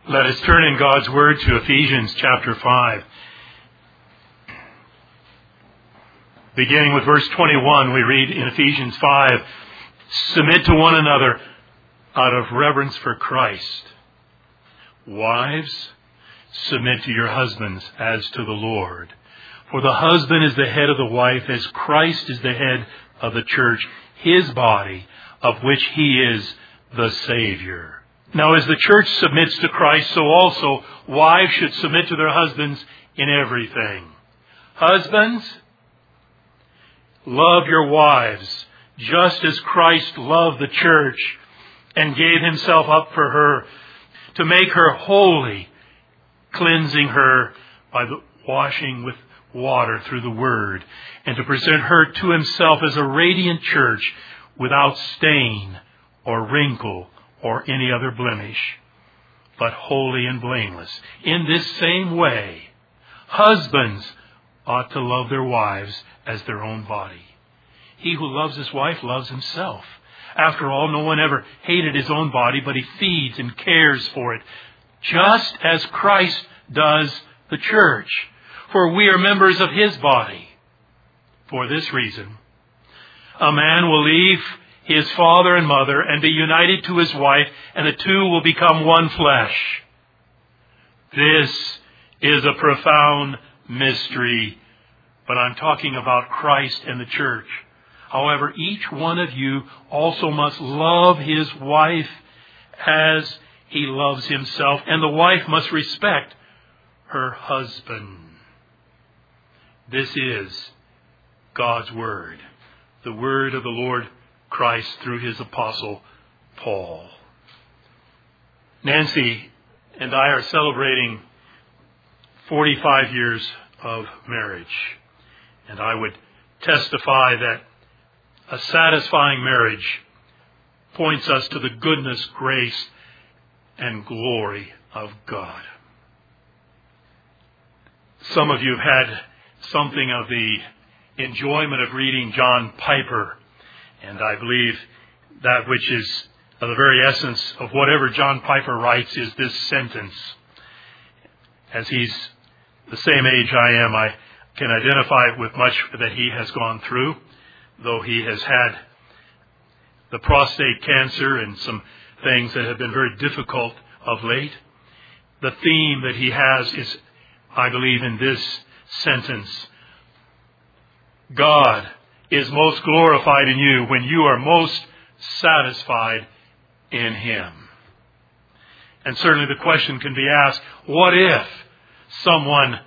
Let us turn in God's Word to Ephesians chapter 5. Beginning with verse 21, we read in Ephesians 5, "Submit to one another out of reverence for Christ. Wives, submit to your husbands as to the Lord. For the husband is the head of the wife, as Christ is the head of the church, his body, of which he is the Savior. Now as the church submits to Christ, so also wives should submit to their husbands in everything. Husbands, love your wives, just as Christ loved the church and gave himself up for her, to make her holy, cleansing her by the washing with water through the word, and to present her to himself as a radiant church without stain or wrinkle or any other blemish, but holy and blameless. In this same way, husbands ought to love their wives as their own body. He who loves his wife loves himself. After all, no one ever hated his own body, but he feeds and cares for it, just as Christ does the church. For we are members of his body. For this reason, a man will leave his father and mother and be united to his wife, and the two will become one flesh. This is a profound mystery, but I'm talking about Christ and the church. However, each one of you also must love his wife as he loves himself, and the wife must respect her husband." This is God's Word, the Word of the Lord Christ through his apostle Paul. Nancy and I are celebrating 45 years of marriage, and I would testify that a satisfying marriage points us to the goodness, grace, and glory of God. Some of you have had something of the enjoyment of reading John Piper, and I believe that which is of the very essence of whatever John Piper writes is this sentence. As he's the same age I am, I can identify with much that he has gone through, though he has had the prostate cancer and some things that have been very difficult of late. The theme that he has is, I believe, in this sentence: God is most glorified in you when you are most satisfied in him. And certainly the question can be asked, what if someone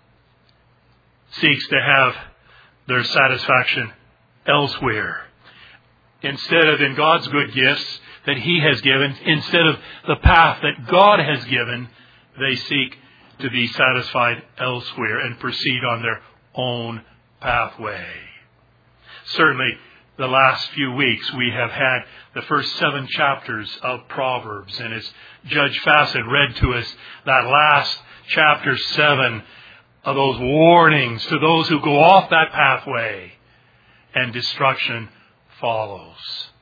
seeks to have their satisfaction elsewhere? Instead of in God's good gifts that he has given, instead of the path that God has given, they seek to be satisfied elsewhere and proceed on their own pathway. Certainly, the last few weeks we have had the first 7 chapters of Proverbs, and as Judge Fassett read to us that last chapter 7 of those warnings to those who go off that pathway, and destruction follows.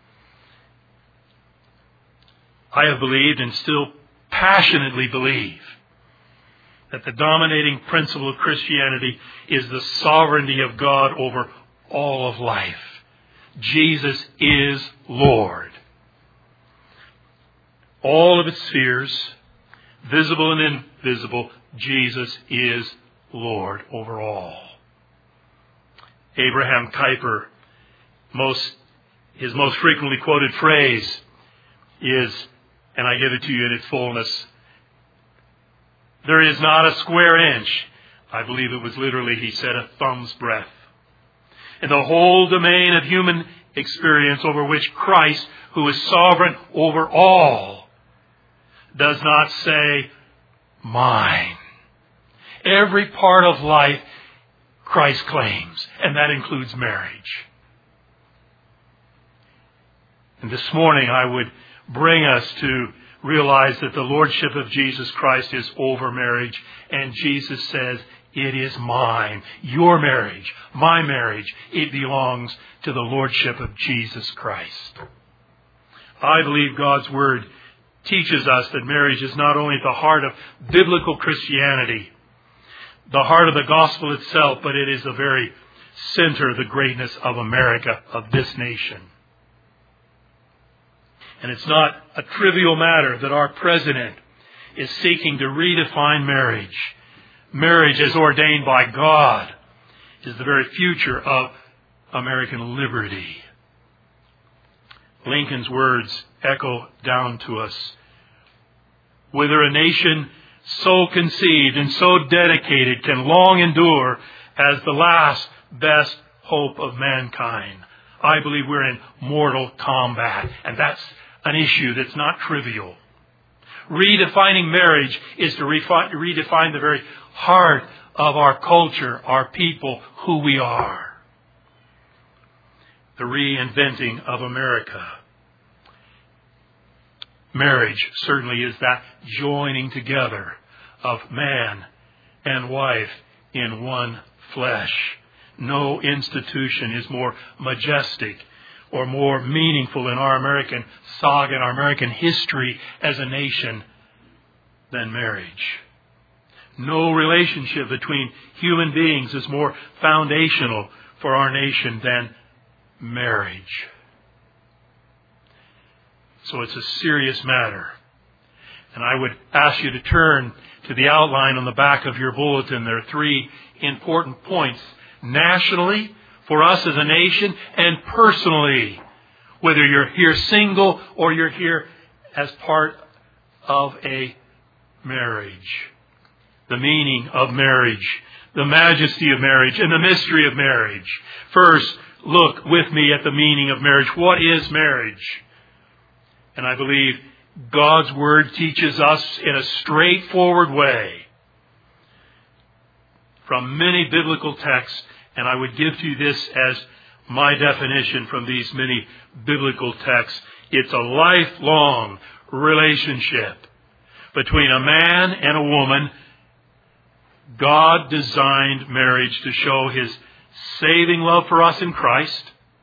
I have believed and still passionately believe that the dominating principle of Christianity is the sovereignty of God over all of life. Jesus is Lord. All of its spheres, visible and invisible, Jesus is Lord over all. Abraham Kuyper, his most frequently quoted phrase is, and I give it to you in its fullness, there is not a square inch, I believe it was literally, he said, a thumb's breadth, in the whole domain of human experience over which Christ, who is sovereign over all, does not say, mine. Every part of life Christ claims, and that includes marriage. And this morning I would bring us to realize that the Lordship of Jesus Christ is over marriage, and Jesus says, it is mine, your marriage, my marriage. It belongs to the Lordship of Jesus Christ. I believe God's Word teaches us that marriage is not only at the heart of biblical Christianity, the heart of the gospel itself, but it is the very center of the greatness of America, of this nation. And it's not a trivial matter that our president is seeking to redefine marriage. Marriage, as ordained by God, is the very future of American liberty. Lincoln's words echo down to us. Whether a nation so conceived and so dedicated can long endure as the last best hope of mankind, I believe we're in mortal combat. And that's an issue that's not trivial. Redefining marriage is to redefine the very heart of our culture, our people, who we are. The reinventing of America. Marriage certainly is that joining together of man and wife in one flesh. No institution is more majestic or more meaningful in our American saga and our American history as a nation than marriage. No relationship between human beings is more foundational for our nation than marriage. So it's a serious matter. And I would ask you to turn to the outline on the back of your bulletin. There are 3 important points nationally, for us as a nation, and personally, whether you're here single or you're here as part of a marriage. The meaning of marriage, the majesty of marriage, and the mystery of marriage. First, look with me at the meaning of marriage. What is marriage? And I believe God's Word teaches us in a straightforward way from many biblical texts, and I would give to you this as my definition from these many biblical texts. It's a lifelong relationship between a man and a woman. God designed marriage to show His saving love for us in Christ,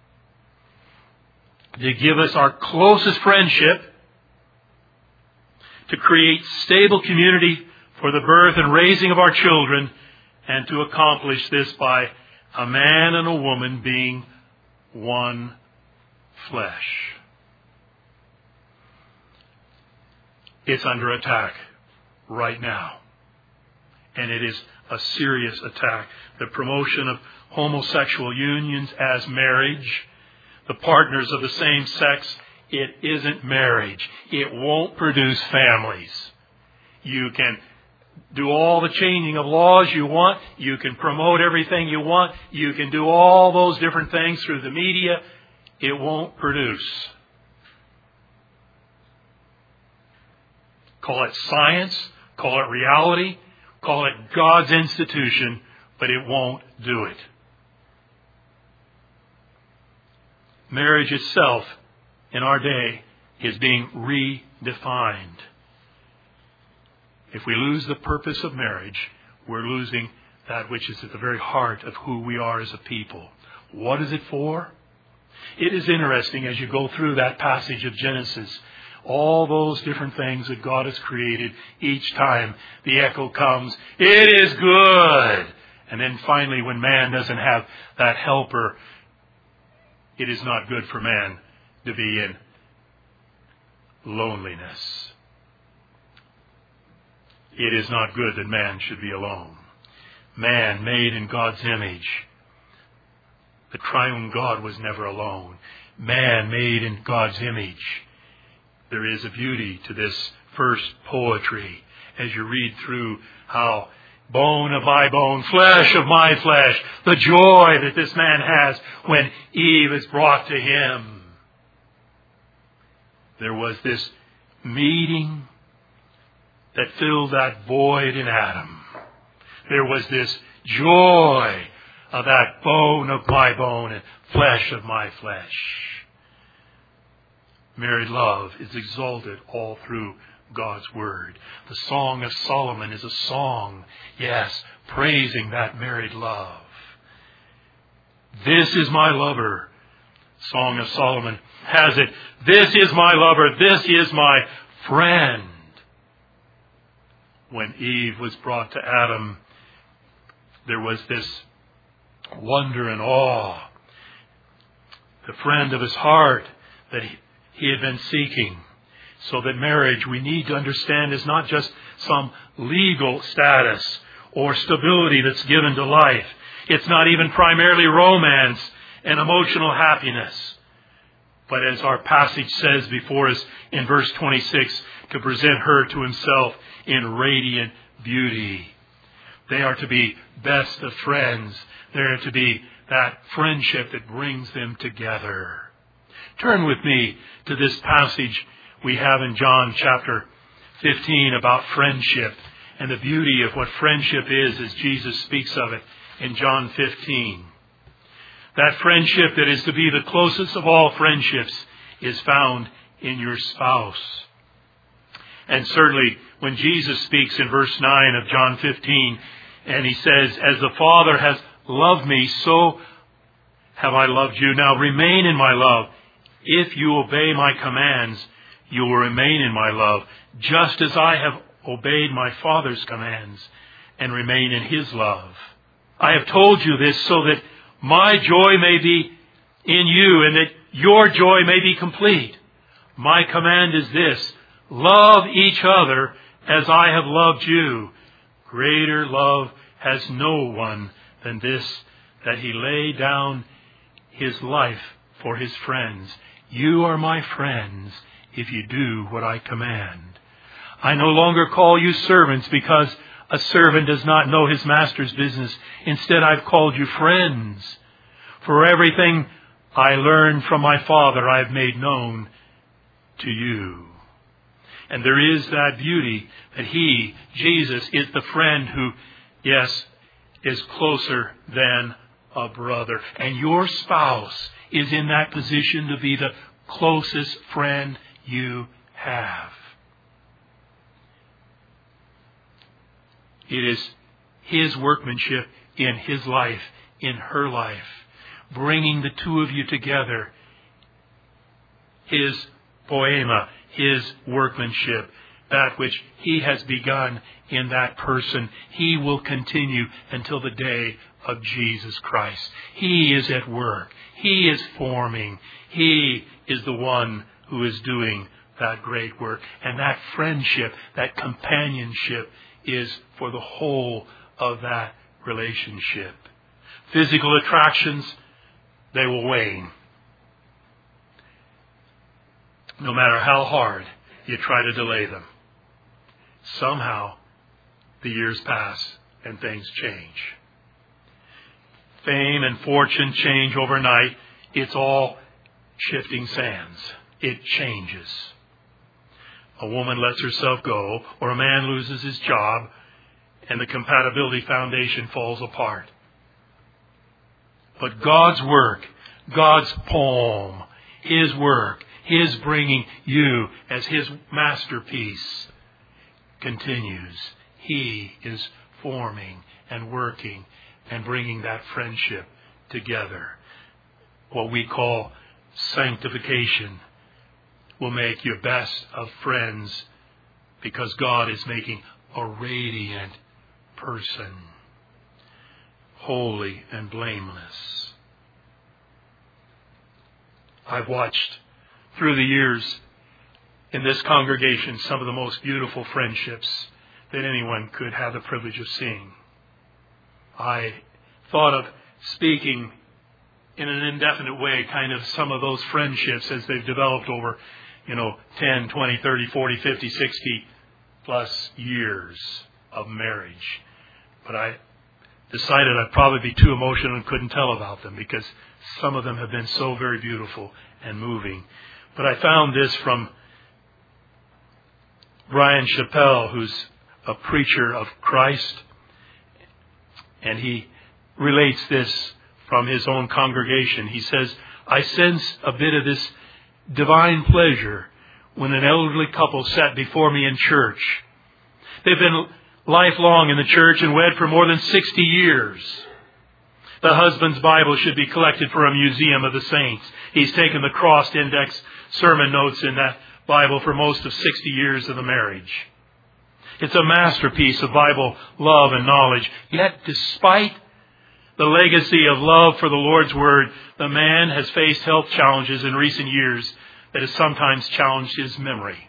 to give us our closest friendship, to create stable community for the birth and raising of our children, and to accomplish this by a man and a woman being one flesh. It's under attack right now. And it is a serious attack. The promotion of homosexual unions as marriage, the partners of the same sex, it isn't marriage. It won't produce families. You can do all the changing of laws you want. You can promote everything you want. You can do all those different things through the media. It won't produce. Call it science, call it reality, call it God's institution, but it won't do it. Marriage itself in our day is being redefined. If we lose the purpose of marriage, we're losing that which is at the very heart of who we are as a people. What is it for? It is interesting as you go through that passage of Genesis, all those different things that God has created, each time the echo comes, it is good. And then finally, when man doesn't have that helper, it is not good for man to be in loneliness. It is not good that man should be alone. Man, made in God's image. The triune God was never alone. Man, made in God's image. There is a beauty to this first poetry as you read through how bone of my bone, flesh of my flesh, the joy that this man has when Eve is brought to him. There was this meeting that filled that void in Adam. There was this joy of that bone of my bone and flesh of my flesh. Married love is exalted all through God's Word. The Song of Solomon is a song, yes, praising that married love. This is my lover, Song of Solomon has it. This is my lover, this is my friend. When Eve was brought to Adam, there was this wonder and awe. The friend of his heart that he had been seeking. So that marriage, we need to understand, is not just some legal status or stability that's given to life. It's not even primarily romance and emotional happiness. But as our passage says before us in verse 26, to present her to himself in radiant beauty. They are to be best of friends. They are to be that friendship that brings them together. Turn with me to this passage we have in John chapter 15 about friendship and the beauty of what friendship is as Jesus speaks of it in John 15. That friendship that is to be the closest of all friendships is found in your spouse. And certainly when Jesus speaks in verse 9 of John 15, and he says, as the Father has loved me, so have I loved you. Now remain in my love. If you obey my commands, you will remain in my love, just as I have obeyed my Father's commands and remain in his love. I have told you this so that my joy may be in you and that your joy may be complete. My command is this: love each other as I have loved you. Greater love has no one than this, that he lay down his life for his friends. You are my friends if you do what I command. I no longer call you servants, because a servant does not know his master's business. Instead, I've called you friends. For everything I learned from my Father, I have made known to you. And there is that beauty that he, Jesus, is the friend who, yes, is closer than a brother. And your spouse is in that position to be the closest friend you have. It is his workmanship in his life, in her life, bringing the two of you together. His poema, his workmanship, that which he has begun in that person, he will continue until the day of Jesus Christ. He is at work. He is forming. He is the one who is doing that great work. And that friendship, that companionship is for the whole of that relationship. Physical attractions, they will wane. No matter how hard you try to delay them. Somehow, the years pass and things change. Fame and fortune change overnight. It's all shifting sands. It changes. A woman lets herself go, or a man loses his job, and the compatibility foundation falls apart. But God's work, God's poem, his work, his bringing you as his masterpiece continues. He is forming and working and bringing that friendship together. What we call sanctification will make you best of friends, because God is making a radiant person, holy and blameless. I've watched through the years in this congregation some of the most beautiful friendships that anyone could have the privilege of seeing. I thought of speaking in an indefinite way kind of some of those friendships as they've developed over 10, 20, 30, 40, 50, 60 plus years of marriage. But I decided I'd probably be too emotional and couldn't tell about them, because some of them have been so very beautiful and moving. But I found this from Brian Chappell, who's a preacher of Christ, and he relates this from his own congregation. He says, I sense a bit of this divine pleasure when an elderly couple sat before me in church. They've been lifelong in the church and wed for more than 60 years. The husband's Bible should be collected for a museum of the saints. He's taken the crossed index sermon notes in that Bible for most of 60 years of the marriage. It's a masterpiece of Bible love and knowledge. Yet, despite the legacy of love for the Lord's Word, the man has faced health challenges in recent years that has sometimes challenged his memory.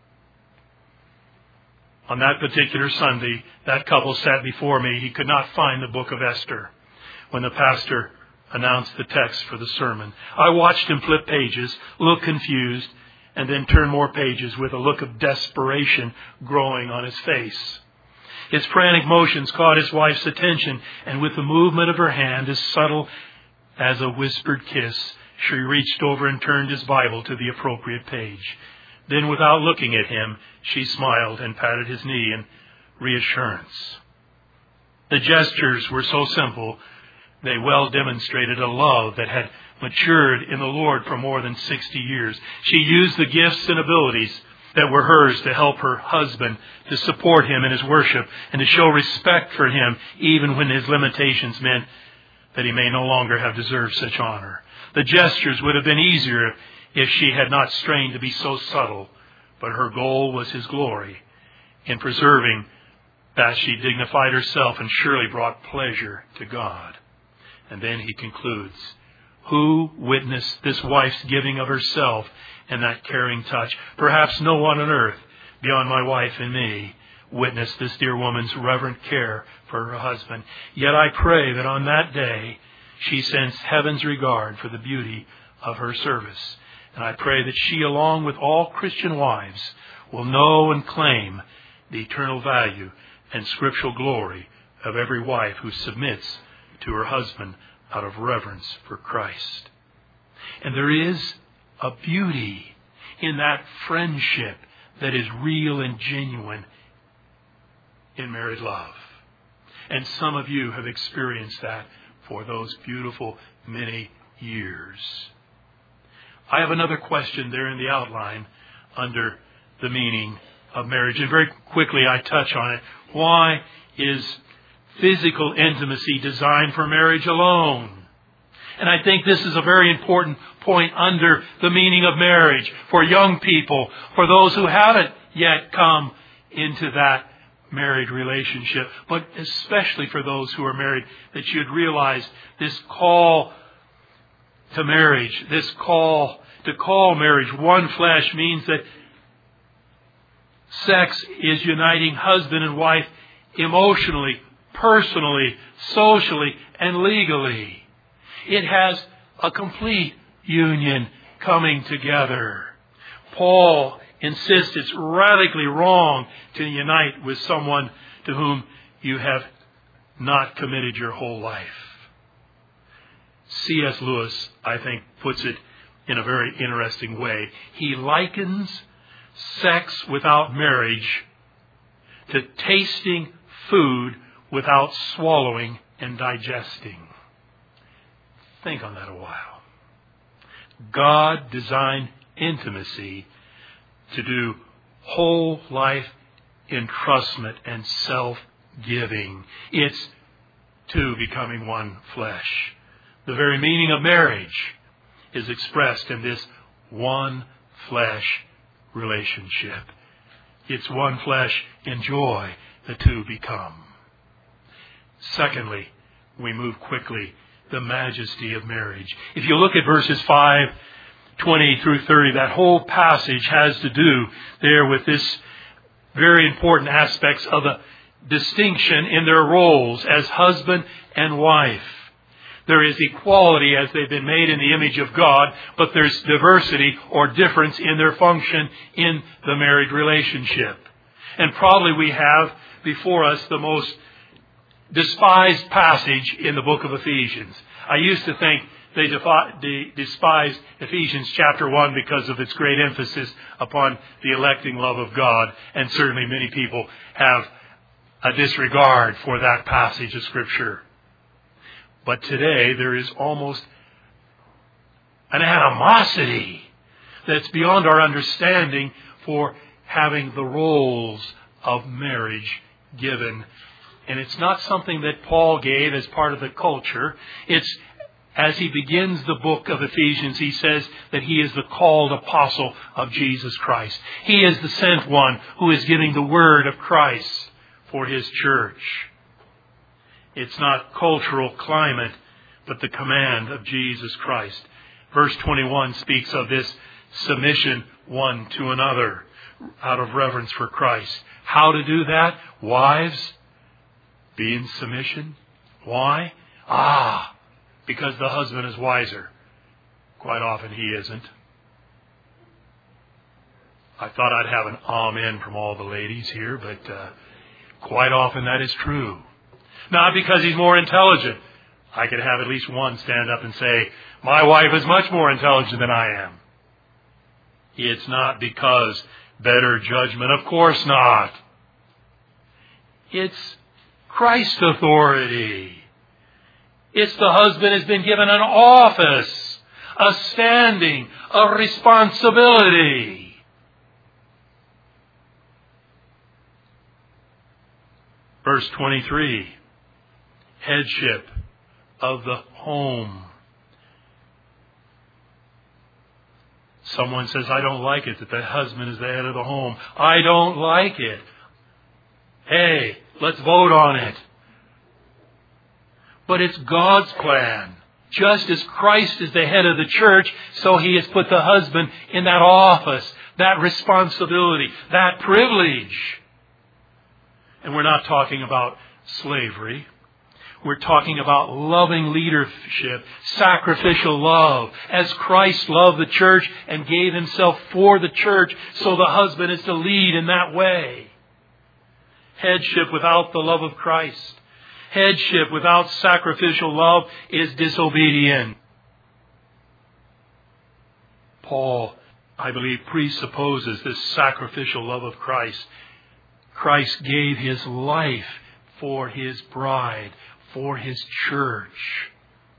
On that particular Sunday, that couple sat before me. He could not find the book of Esther when the pastor announced the text for the sermon. I watched him flip pages, look confused, and then turn more pages with a look of desperation growing on his face. His frantic motions caught his wife's attention, and with the movement of her hand as subtle as a whispered kiss, she reached over and turned his Bible to the appropriate page. Then, without looking at him, she smiled and patted his knee in reassurance. The gestures were so simple, they well demonstrated a love that had matured in the Lord for more than 60 years. She used the gifts and abilities that were hers to help her husband, to support him in his worship, and to show respect for him even when his limitations meant that he may no longer have deserved such honor. The gestures would have been easier if she had not strained to be so subtle, but her goal was his glory. In preserving that, she dignified herself and surely brought pleasure to God. And then he concludes, who witnessed this wife's giving of herself and that caring touch? Perhaps no one on earth, beyond my wife and me, witnessed this dear woman's reverent care for her husband. Yet I pray that on that day she sensed heaven's regard for the beauty of her service. And I pray that she, along with all Christian wives, will know and claim the eternal value and scriptural glory of every wife who submits to her husband out of reverence for Christ. And there is a beauty in that friendship that is real and genuine in married love. And some of you have experienced that for those beautiful many years. I have another question there in the outline under the meaning of marriage. And very quickly I touch on it. Why is physical intimacy designed for marriage alone? And I think this is a very important point under the meaning of marriage for young people, for those who haven't yet come into that married relationship, but especially for those who are married, that you'd realize this call to marriage, this call to call marriage one flesh, means that sex is uniting husband and wife emotionally, personally, socially, and legally. It has a complete union coming together. Paul insists it's radically wrong to unite with someone to whom you have not committed your whole life. C.S. Lewis, I think, puts it in a very interesting way. He likens sex without marriage to tasting food without swallowing and digesting. Think on that a while. God designed intimacy to do whole life entrustment and self-giving. It's two becoming one flesh. The very meaning of marriage is expressed in this one flesh relationship. It's one flesh in joy the two become. Secondly, we move quickly, the majesty of marriage. If you look at verses 5:20 through 30, that whole passage has to do there with this very important aspects of the distinction in their roles as husband and wife. There is equality as they've been made in the image of God, but there's diversity or difference in their function in the married relationship. And probably we have before us the most despised passage in the book of Ephesians. I used to think they despised Ephesians chapter 1 because of its great emphasis upon the electing love of God. And certainly many people have a disregard for that passage of Scripture. But today there is almost an animosity that's beyond our understanding for having the roles of marriage given. And it's not something that Paul gave as part of the culture. It's As he begins the book of Ephesians, he says that he is the called apostle of Jesus Christ. He is the sent one who is giving the word of Christ for his church. It's not cultural climate, but the command of Jesus Christ. Verse 21 speaks of this submission one to another out of reverence for Christ. How to do that? Wives, be in submission. Why? Because the husband is wiser. Quite often he isn't. I thought I'd have an amen from all the ladies here, but quite often that is true. Not because he's more intelligent. I could have at least one stand up and say, my wife is much more intelligent than I am. It's not because better judgment. Of course not. It's Christ's authority. It's the husband has been given an office, a standing, a responsibility. Verse 23, headship of the home. Someone says, I don't like it that the husband is the head of the home. I don't like it. Hey, let's vote on it. But it's God's plan. Just as Christ is the head of the church, so he has put the husband in that office, that responsibility, that privilege. And we're not talking about slavery. We're talking about loving leadership, sacrificial love, as Christ loved the church and gave himself for the church, so the husband is to lead in that way. Headship without the love of Christ, headship without sacrificial love is disobedient. Paul, I believe, presupposes this sacrificial love of Christ. Christ gave his life for his bride, for his church.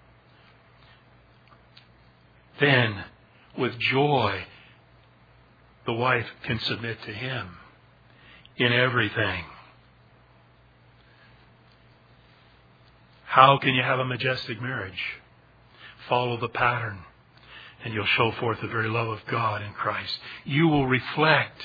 Then, with joy, the wife can submit to him in everything. How can you have a majestic marriage? Follow the pattern, and you'll show forth the very love of God in Christ. You will reflect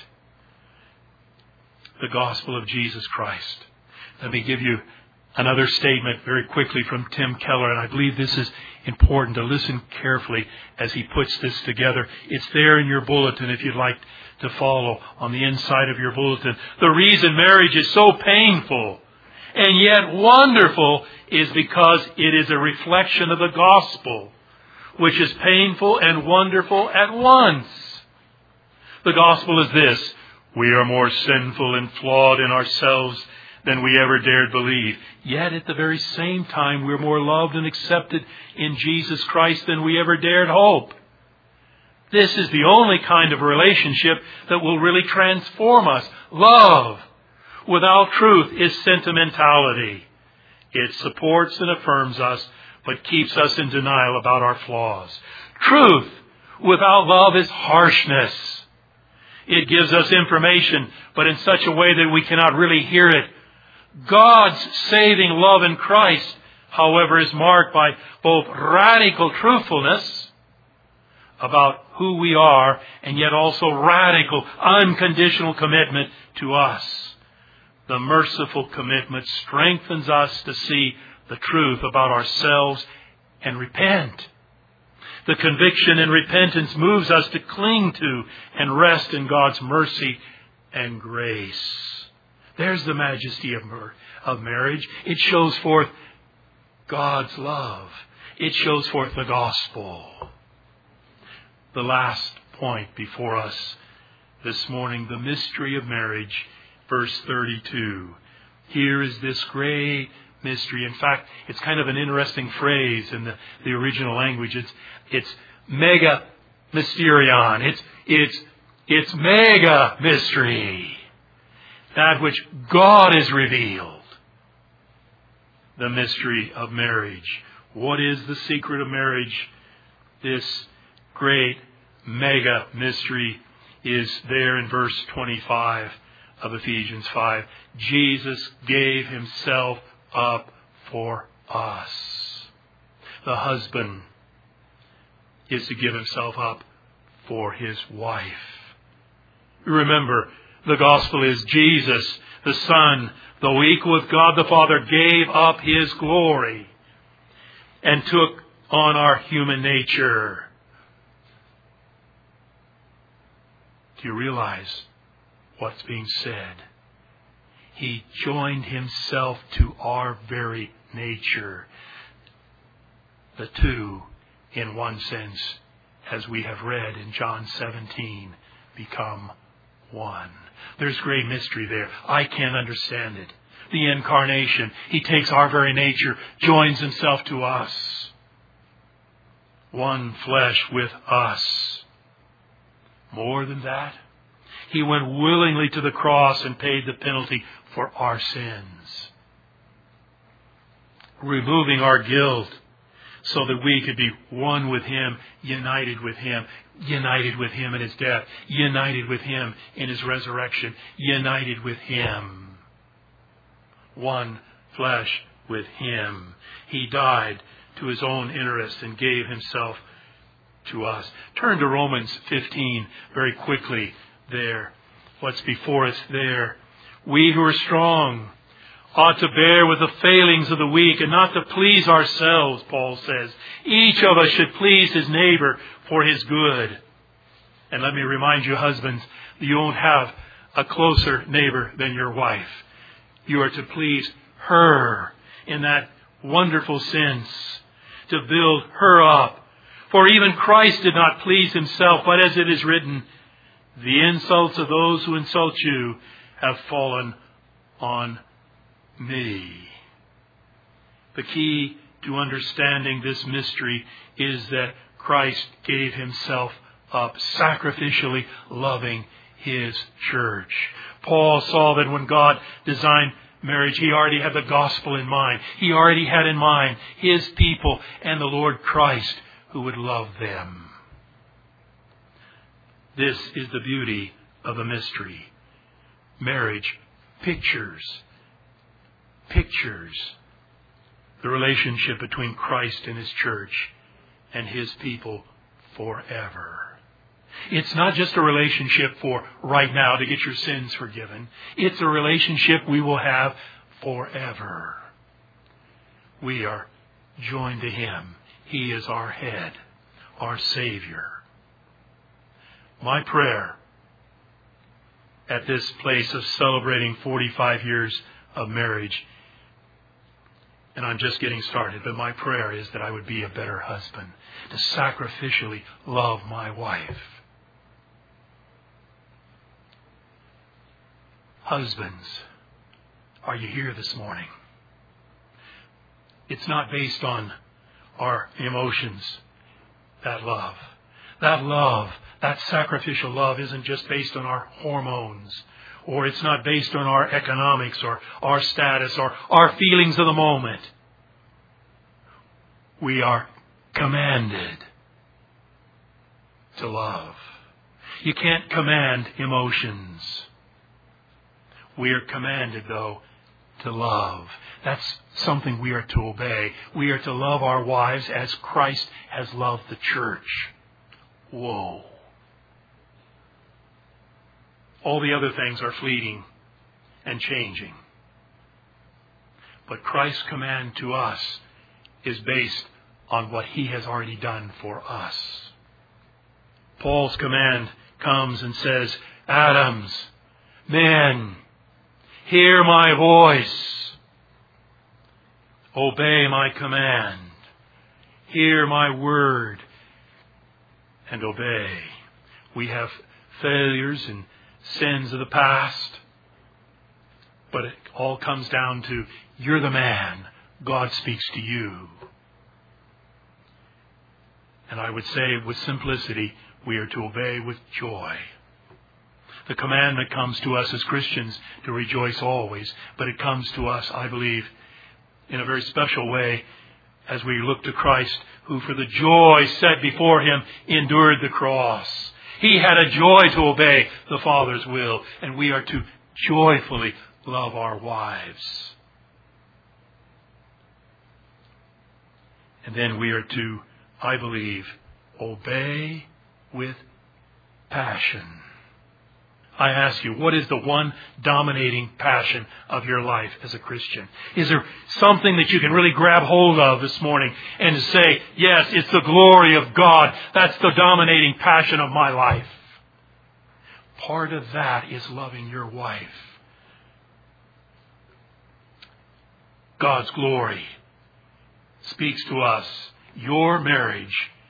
the gospel of Jesus Christ. Let me give you another statement very quickly from Tim Keller, and I believe this is important to listen carefully as he puts this together. It's there in your bulletin if you'd like to follow on the inside of your bulletin. The reason marriage is so painful and yet wonderful is because it is a reflection of the gospel, which is painful and wonderful at once. The gospel is this: we are more sinful and flawed in ourselves than we ever dared believe. Yet at the very same time, we're more loved and accepted in Jesus Christ than we ever dared hope. This is the only kind of relationship that will really transform us. Love without truth is sentimentality. It supports and affirms us, but keeps us in denial about our flaws. Truth without love is harshness. It gives us information, but in such a way that we cannot really hear it. God's saving love in Christ, however, is marked by both radical truthfulness about who we are, and yet also radical, unconditional commitment to us. The merciful commitment strengthens us to see the truth about ourselves and repent. The conviction and repentance moves us to cling to and rest in God's mercy and grace. There's the majesty of marriage. It shows forth God's love. It shows forth the gospel. The last point before us this morning, the mystery of marriage, verse 32. Here is this great mystery. In fact, it's kind of an interesting phrase in the original language. It's mega mysterion. It's mega mystery. That which God has revealed. The mystery of marriage. What is the secret of marriage? This great mega mystery is there in verse 25 of Ephesians 5. Jesus gave himself up for us. the husband is to give himself up for his wife. Remember, the gospel is Jesus, the Son, though equal with God the Father, gave up his glory and took on our human nature. Do you realize what's being said? He joined himself to our very nature. The two, in one sense, as we have read in John 17, become one. There's great mystery there. I can't understand it. The incarnation. He takes our very nature, joins himself to us. One flesh with us. More than that, he went willingly to the cross and paid the penalty for our sins, removing our guilt so that we could be one with him, united with him in his death, united with him in his resurrection, united with him. One flesh with him. He died to his own interest and gave himself to us. Turn to Romans 15 very quickly there. What's before us there? We who are strong ought to bear with the failings of the weak and not to please ourselves, Paul says. Each of us should please his neighbor for his good. And let me remind you, husbands, you don't have a closer neighbor than your wife. You are to please her in that wonderful sense, to build her up. For even Christ did not please himself, but as it is written, the insults of those who insult you have fallen on me. The key to understanding this mystery is that Christ gave himself up, sacrificially loving his church. Paul saw that when God designed marriage, he already had the gospel in mind. He already had in mind his people and the Lord Christ who would love them. This is the beauty of the mystery. Marriage pictures the relationship between Christ and his church and his people forever. It's not just a relationship for right now to get your sins forgiven. It's a relationship we will have forever. We are joined to him. He is our head, our Savior. My prayer at this place of celebrating 45 years of marriage, and I'm just getting started, but my prayer is that I would be a better husband, to sacrificially love my wife. Husbands, are you here this morning? It's not based on our emotions, that love. That sacrificial love isn't just based on our hormones, or it's not based on our economics or our status or our feelings of the moment. We are commanded to love. You can't command emotions. We are commanded, though, to love. That's something we are to obey. We are to love our wives as Christ has loved the church. Whoa. All the other things are fleeting and changing. But Christ's command to us is based on what he has already done for us. Paul's command comes and says, Adams, men, hear my voice. Obey my command. Hear my word and obey. We have failures and sins of the past, but it all comes down to, you're the man. God speaks to you. And I would say with simplicity, we are to obey with joy. The commandment comes to us as Christians to rejoice always, but it comes to us, I believe, in a very special way as we look to Christ, who for the joy set before him endured the cross. He had a joy to obey the Father's will, and we are to joyfully love our wives. And then we are to, I believe, obey with passion. I ask you, what is the one dominating passion of your life as a Christian? Is there something that you can really grab hold of this morning and to say, yes, it's the glory of God. That's the dominating passion of my life. Part of that is loving your wife. God's glory speaks to us. Your marriage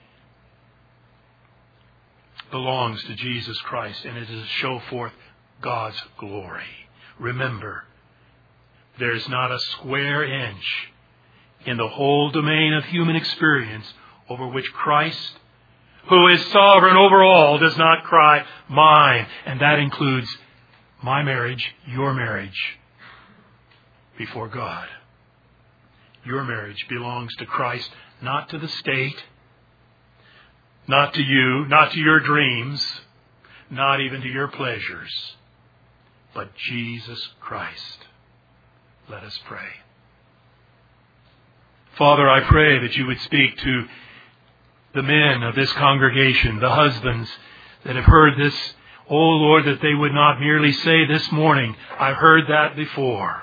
belongs to Jesus Christ, and it is to show forth God's glory. Remember, there's not a square inch in the whole domain of human experience over which Christ, who is sovereign over all, does not cry, mine. And that includes my marriage, your marriage, before God. Your marriage belongs to Christ, not to the state, not to you, not to your dreams, not even to your pleasures, but Jesus Christ. Let us pray. Father, I pray that you would speak to the men of this congregation, the husbands that have heard this. Oh Lord, that they would not merely say this morning, I've heard that before.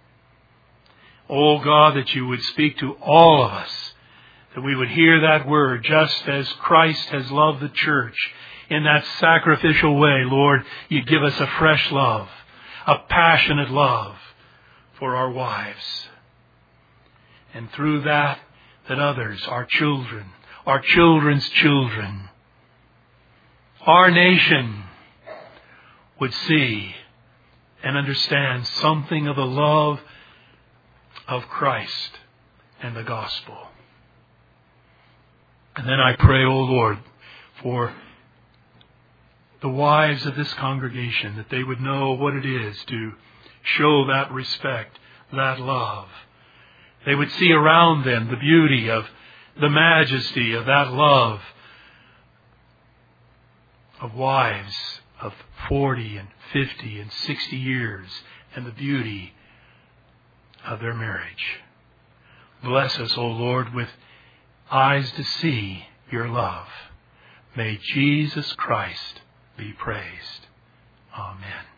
Oh God, that you would speak to all of us, that we would hear that word just as Christ has loved the church in that sacrificial way. Lord, you'd give us a fresh love, a passionate love for our wives. And through that others, our children, our children's children, our nation would see and understand something of the love of Christ and the gospel. And then I pray, O Lord, for the wives of this congregation, that they would know what it is to show that respect, that love. They would see around them the beauty of the majesty of that love of wives of 40 and 50 and 60 years, and the beauty of their marriage. Bless us, O Lord, with eyes to see your love. May Jesus Christ be praised. Amen.